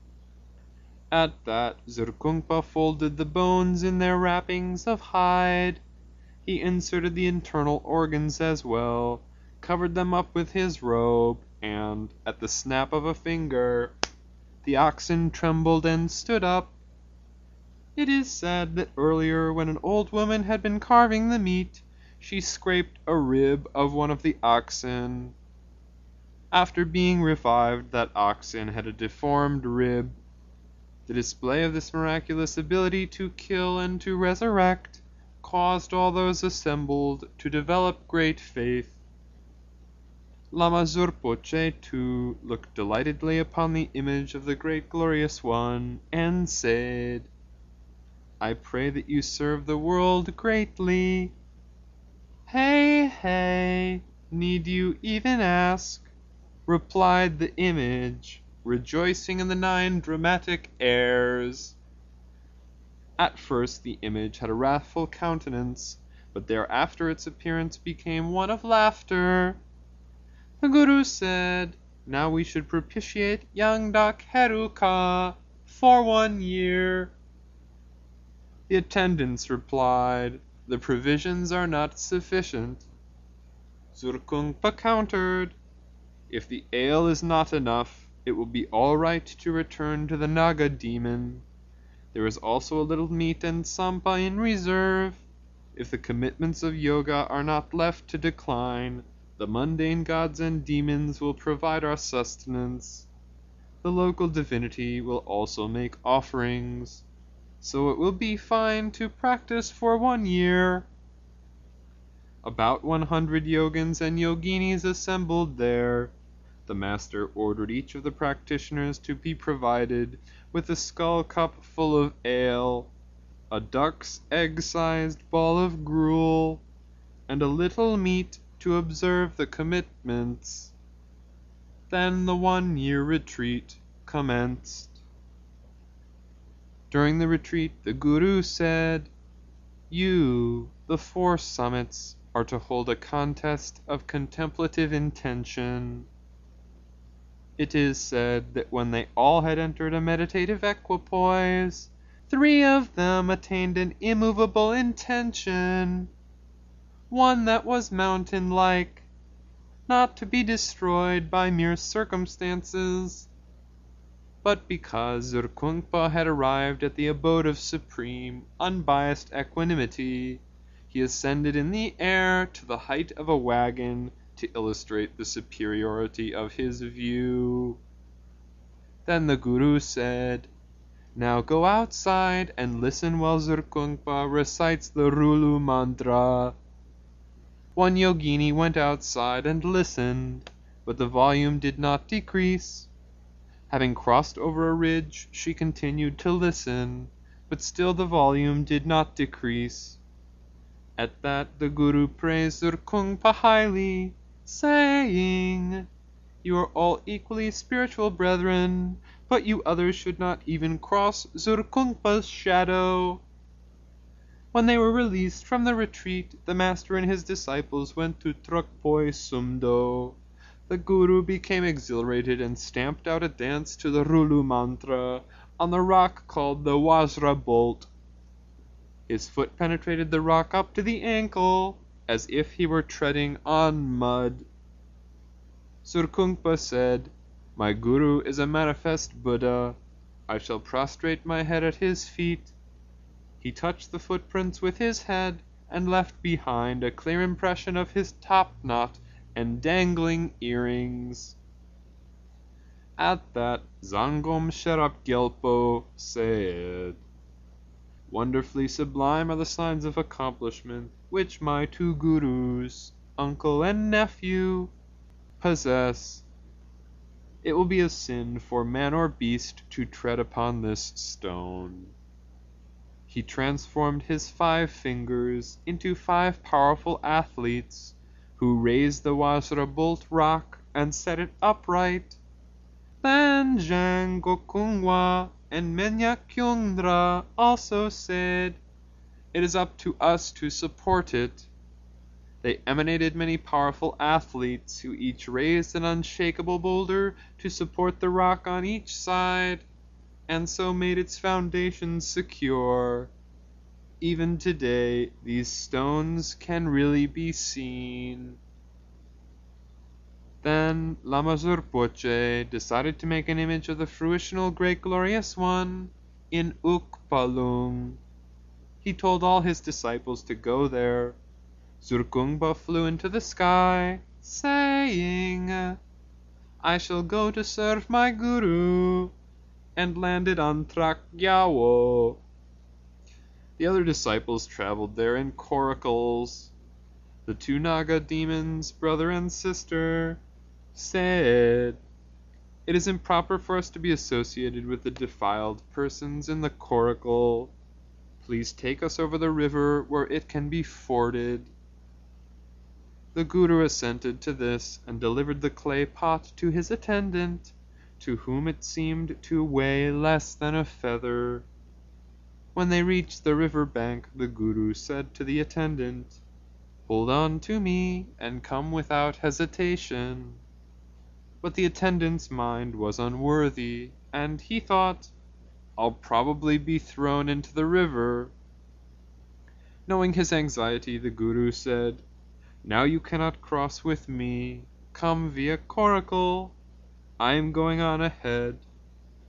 At that Zurkungpa folded the bones in their wrappings of hide. He inserted the internal organs as well, covered them up with his robe, and, at the snap of a finger, the oxen trembled and stood up. It is said that earlier, when an old woman had been carving the meat, she scraped a rib of one of the oxen. After being revived, that oxen had a deformed rib. The display of this miraculous ability to kill and to resurrect caused all those assembled to develop great faith. Lama Zurpoche too looked delightedly upon the image of the great glorious one, and said, "I pray that you serve the world greatly." "Hey, hey, need you even ask?" replied the image, rejoicing in the nine dramatic airs. At first the image had a wrathful countenance, but thereafter its appearance became one of laughter. The Guru said, "Now we should propitiate young Dakheruka for one year." The attendants replied, "The provisions are not sufficient." Zurkungpa countered, "If the ale is not enough, it will be all right to return to the Naga demon. There is also a little meat and sampa in reserve. If the commitments of yoga are not left to decline, the mundane gods and demons will provide our sustenance. The local divinity will also make offerings, so it will be fine to practice for one year. About one hundred yogins and yoginis assembled there. The master ordered each of the practitioners to be provided with a skull cup full of ale, a duck's egg-sized ball of gruel, and a little meat to observe the commitments. Then the one-year retreat commenced. During the retreat, the Guru said, "You, the four summits, are to hold a contest of contemplative intention." It is said that when they all had entered a meditative equipoise, three of them attained an immovable intention, one that was mountain-like, not to be destroyed by mere circumstances. But because Zurkungpa had arrived at the abode of supreme, unbiased equanimity, he ascended in the air to the height of a wagon to illustrate the superiority of his view. Then the Guru said, "Now go outside and listen while Zurkungpa recites the Rulu mantra." One yogini went outside and listened, but the volume did not decrease. Having crossed over a ridge, she continued to listen, but still the volume did not decrease. At that the Guru praised Zurkungpa highly, saying, "You are all equally spiritual brethren, but you others should not even cross Zurkungpa's shadow." When they were released from the retreat, the master and his disciples went to Trukpoi Sumdo. The Guru became exhilarated and stamped out a dance to the Rulu mantra on the rock called the Vajra bolt. His foot penetrated the rock up to the ankle, as if he were treading on mud. Zurkungpa said, "My Guru is a manifest Buddha. I shall prostrate my head at his feet." He touched the footprints with his head and left behind a clear impression of his top knot and dangling earrings. At that, Zangom Sherap Gyalpo said, "Wonderfully sublime are the signs of accomplishment which my two gurus, uncle and nephew, possess. It will be a sin for man or beast to tread upon this stone." He transformed his five fingers into five powerful athletes, who raised the Vajra bolt rock and set it upright. Then Zhang Gokungwa and Menya Kyungdra also said, "It is up to us to support it." They emanated many powerful athletes who each raised an unshakable boulder to support the rock on each side, and so made its foundation secure. Even today, these stones can really be seen. Then Lama Zurpoche decided to make an image of the fruitional Great Glorious One in Ukpalung. He told all his disciples to go there. Zurkungpa flew into the sky, saying, "I shall go to serve my Guru," and landed on Trakgyawo. The other disciples traveled there in coracles. The two Naga demons, brother and sister, said, "It is improper for us to be associated with the defiled persons in the coracle. Please take us over the river where it can be forded." The Guru assented to this and delivered the clay pot to his attendant, to whom it seemed to weigh less than a feather. When they reached the river bank, the Guru said to the attendant, "Hold on to me and come without hesitation." But the attendant's mind was unworthy, and he thought, "I'll probably be thrown into the river." Knowing his anxiety, the Guru said, "Now you cannot cross with me. Come via coracle. I am going on ahead."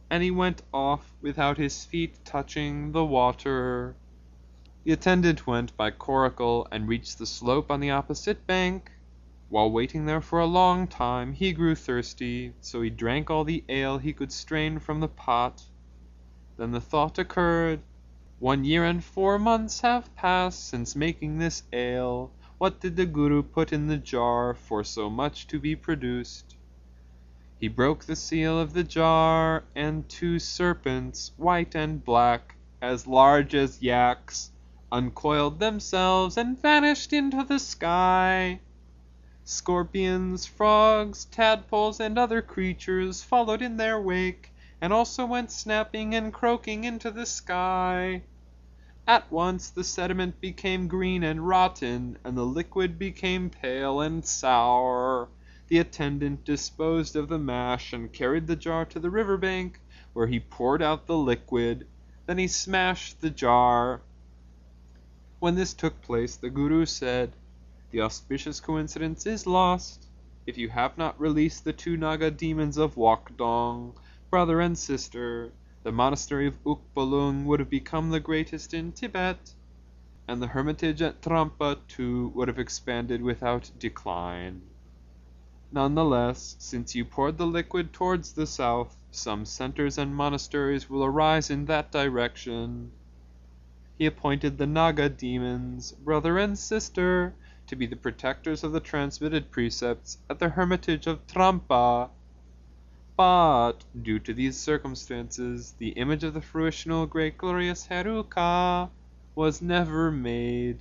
and he went off without his feet touching the water. The attendant went by coracle and reached the slope on the opposite bank. While waiting there for a long time, he grew thirsty, so he drank all the ale he could strain from the pot. Then the thought occurred, "One year and four months have passed since making this ale. What did the Guru put in the jar for so much to be produced?" He broke the seal of the jar, and two serpents, white and black, as large as yaks, uncoiled themselves and vanished into the sky. Scorpions, frogs, tadpoles, and other creatures followed in their wake, and also went snapping and croaking into the sky. At once the sediment became green and rotten, and the liquid became pale and sour. The attendant disposed of the mash and carried the jar to the river bank, where he poured out the liquid. Then he smashed the jar. When this took place, the Guru said, "The auspicious coincidence is lost. If you have not released the two Naga demons of Wakdong, brother and sister, the monastery of Ukpolung would have become the greatest in Tibet, and the hermitage at Trampa too would have expanded without decline. Nonetheless, since you poured the liquid towards the south, some centers and monasteries will arise in that direction." He appointed the Naga demons, brother and sister, to be the protectors of the transmitted precepts at the hermitage of Trampa. But, due to these circumstances, the image of the fruitional great glorious Heruka was never made.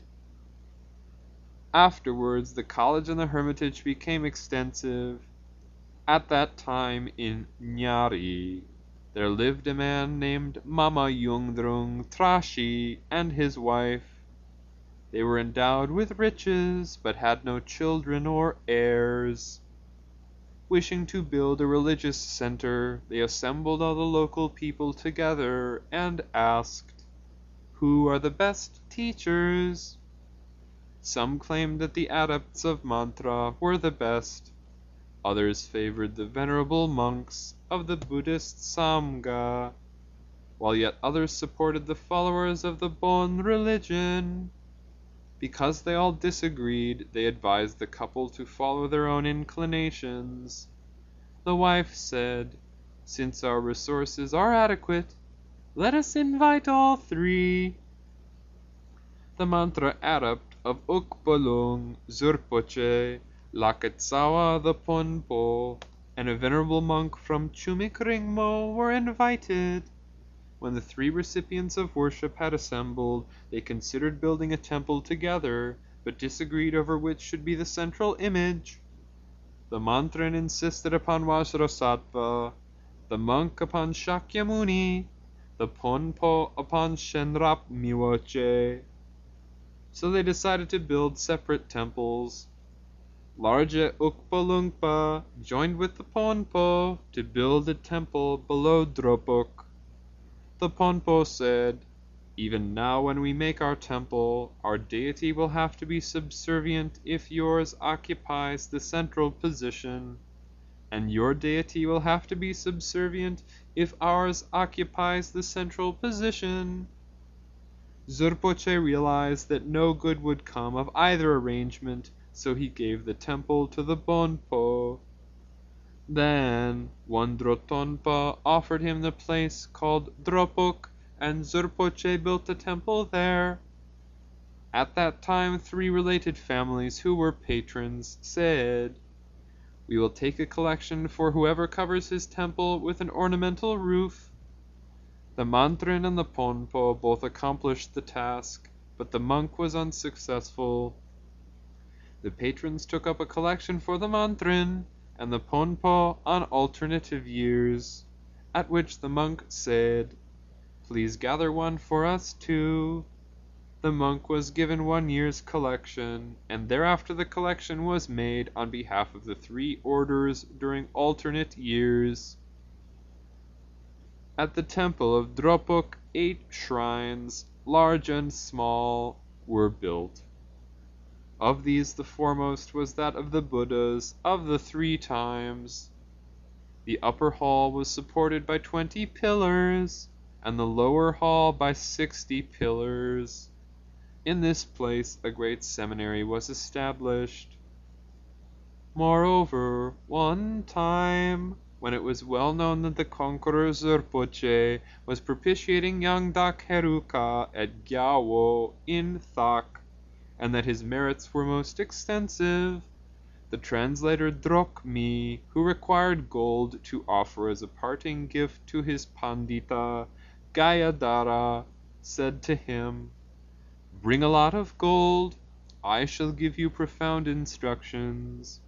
Afterwards, the college and the hermitage became extensive. At that time, in Nyari, there lived a man named Mama Yungdrung Trashi and his wife. They were endowed with riches, but had no children or heirs. Wishing to build a religious center, they assembled all the local people together and asked, "Who are the best teachers?" Some claimed that the adepts of mantra were the best. Others favored the venerable monks of the Buddhist Samga, while yet others supported the followers of the Bon religion. Because they all disagreed, they advised the couple to follow their own inclinations. The wife said, "Since our resources are adequate, let us invite all three." The mantra adept of Ukpolung, Zurpoche, Laketsawa the Ponpo, and a venerable monk from Chumikringmo were invited. When the three recipients of worship had assembled, they considered building a temple together, but disagreed over which should be the central image. The mantran insisted upon Vajrasattva, the monk upon Shakyamuni, the Ponpo upon Shenrap Miwoche. So they decided to build separate temples. Large Ukpolungpa joined with the Ponpo to build a temple below Dropuk. The Ponpo said, "Even now when we make our temple, our deity will have to be subservient if yours occupies the central position, and your deity will have to be subservient if ours occupies the central position." Zurpoche realized that no good would come of either arrangement, so he gave the temple to the Bonpo. Then Wandrotonpa offered him the place called Dropuk, and Zurpoche built a temple there. At that time, three related families who were patrons said, "We will take a collection for whoever covers his temple with an ornamental roof." The mantran and the Ponpo both accomplished the task, but the monk was unsuccessful. The patrons took up a collection for the mantran, and the Ponpo on alternative years, at which the monk said, "Please gather one for us too." The monk was given one year's collection, and thereafter the collection was made on behalf of the three orders during alternate years. At the temple of Dropuk, eight shrines, large and small, were built. Of these the foremost was that of the Buddhas of the three times. The upper hall was supported by twenty pillars, and the lower hall by sixty pillars. In this place a great seminary was established. Moreover, one time, when it was well known that the conqueror Zerpoche was propitiating young Dakheruka at Gyawo in Thak, and that his merits were most extensive, the translator Drokmi, who required gold to offer as a parting gift to his Pandita, Gayadhara, said to him, "Bring a lot of gold, I shall give you profound instructions."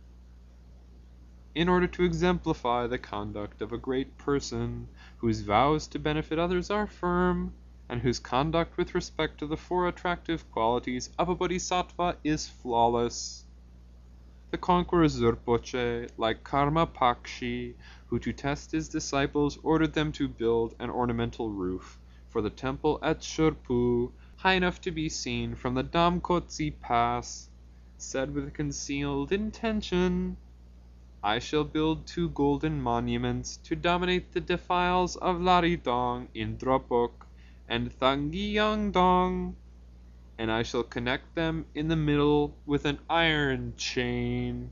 In order to exemplify the conduct of a great person, whose vows to benefit others are firm, and whose conduct with respect to the four attractive qualities of a bodhisattva is flawless, the conqueror Zerpoche, like Karma Pakshi, who to test his disciples ordered them to build an ornamental roof for the temple at Shurpu, high enough to be seen from the Damkotsi Pass, said with a concealed intention, "I shall build two golden monuments to dominate the defiles of Laridong in Dropok and Thangiyangdong, and I shall connect them in the middle with an iron chain."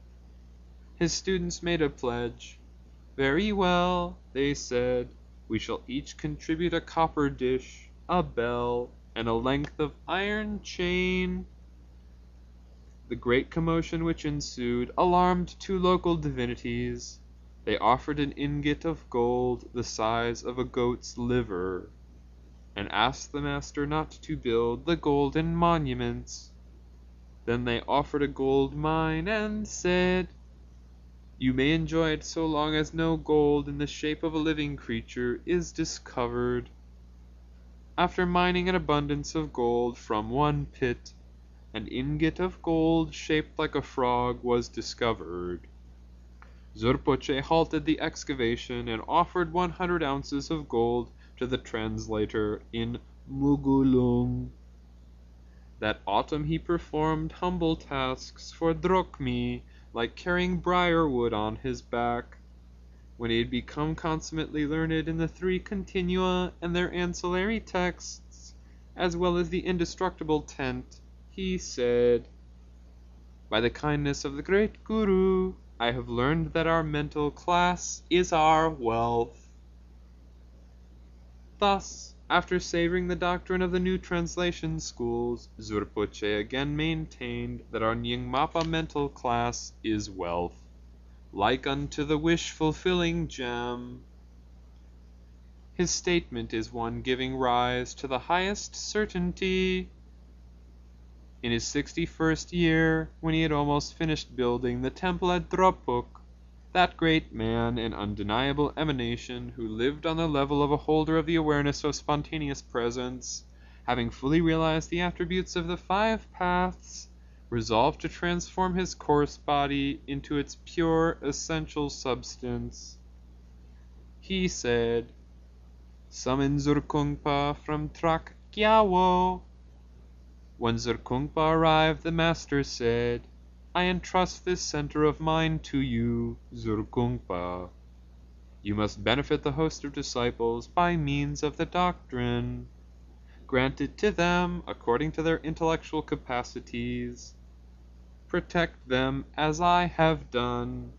His students made a pledge. "Very well," they said, "we shall each contribute a copper dish, a bell, and a length of iron chain." The great commotion which ensued alarmed two local divinities. They offered an ingot of gold the size of a goat's liver, and asked the master not to build the golden monuments. Then they offered a gold mine and said, "You may enjoy it so long as no gold in the shape of a living creature is discovered." After mining an abundance of gold from one pit, an ingot of gold shaped like a frog was discovered. Zerpoche halted the excavation and offered one hundred ounces of gold to the translator in Mugulung. That autumn he performed humble tasks for Drokmi, like carrying briar-wood on his back. When he had become consummately learned in the three continua and their ancillary texts, as well as the indestructible tent, he said, "By the kindness of the great Guru, I have learned that our mental class is our wealth." Thus, after savoring the doctrine of the new translation schools, Zerpoche again maintained that our Nyingmapa mental class is wealth, like unto the wish-fulfilling gem. His statement is one giving rise to the highest certainty. In his sixty-first year, when he had almost finished building the temple at Dropuk, that great man and undeniable emanation who lived on the level of a holder of the awareness of spontaneous presence, having fully realized the attributes of the five paths, resolved to transform his coarse body into its pure essential substance. He said, "Summon Zurkungpa from Trak Gyawo." When Zurkungpa arrived, the master said, "I entrust this center of mine to you, Zurkungpa. You must benefit the host of disciples by means of the doctrine. Grant it to them according to their intellectual capacities. Protect them as I have done.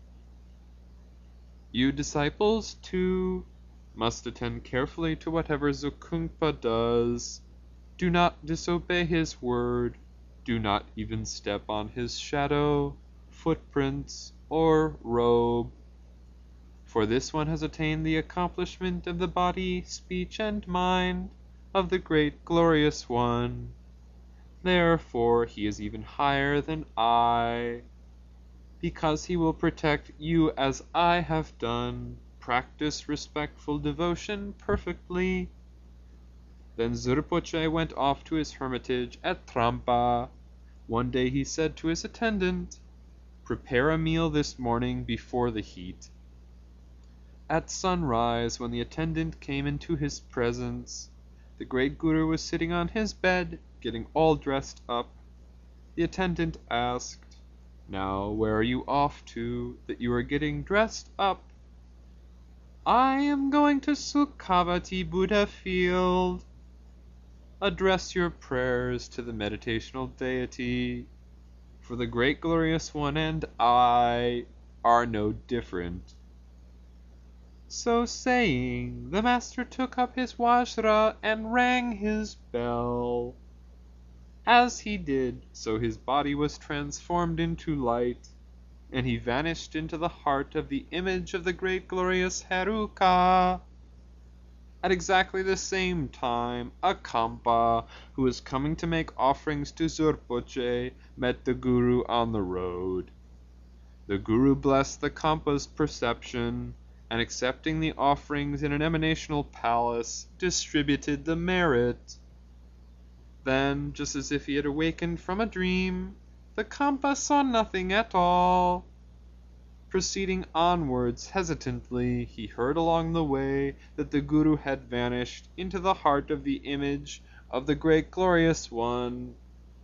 You disciples, too, must attend carefully to whatever Zurkungpa does. Do not disobey his word. Do not even step on his shadow, footprints, or robe. For this one has attained the accomplishment of the body, speech, and mind of the great glorious one. Therefore he is even higher than I. Because he will protect you as I have done, practice respectful devotion perfectly." Then Zerpoche went off to his hermitage at Trampa. One day he said to his attendant, "Prepare a meal this morning before the heat." At sunrise, when the attendant came into his presence, the great Guru was sitting on his bed, getting all dressed up. The attendant asked, "Now, where are you off to, that you are getting dressed up?" I am going to Sukhavati Buddha Field. Address your prayers to the meditational deity, for the great glorious one and I are no different. So saying, the master took up his Vajra and rang his bell. As he did so, his body was transformed into light, and he vanished into the heart of the image of the great glorious Heruka. At exactly the same time, a Kampa, who was coming to make offerings to Zurpoche, met the Guru on the road. The Guru blessed the Kampa's perception, and accepting the offerings in an emanational palace, distributed the merit. Then, just as if he had awakened from a dream, the Kampa saw nothing at all. Proceeding onwards hesitantly, he heard along the way that the Guru had vanished into the heart of the image of the great glorious one.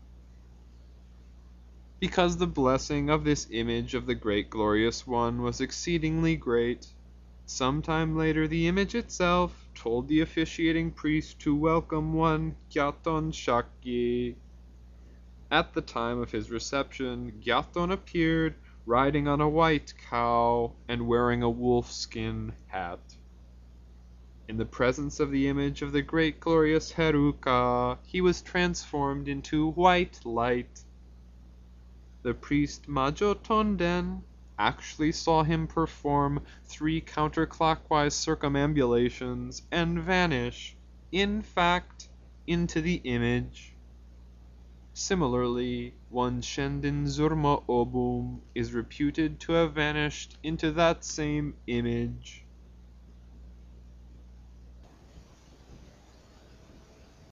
Because the blessing of this image of the great glorious one was exceedingly great, some time later the image itself told the officiating priest to welcome one Gyaton Shakyi. At the time of his reception, Gyaton appeared riding on a white cow and wearing a wolfskin hat. In the presence of the image of the great glorious Heruka, he was transformed into white light. The priest Majo Tonden actually saw him perform three counterclockwise circumambulations and vanish, in fact, into the image. Similarly, one Shendin Zurma Obum is reputed to have vanished into that same image.